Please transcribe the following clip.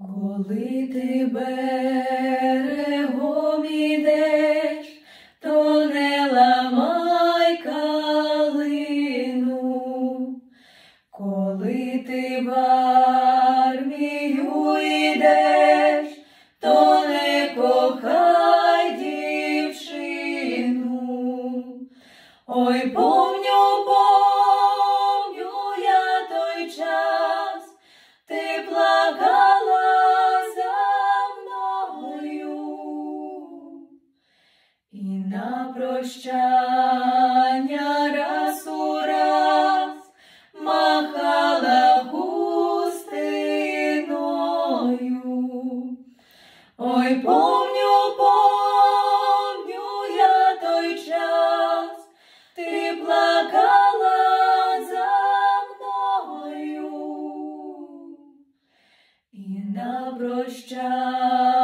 Коли ти берегом ідеш, то не ламай калину. Коли ти в армію ідеш, то не кохай дівчину. Ой, помню я той час, ти плакала за мною, і на прощання раз у раз махала хустиною. Ой, помню я той час, ти плакала за мною, і на прощання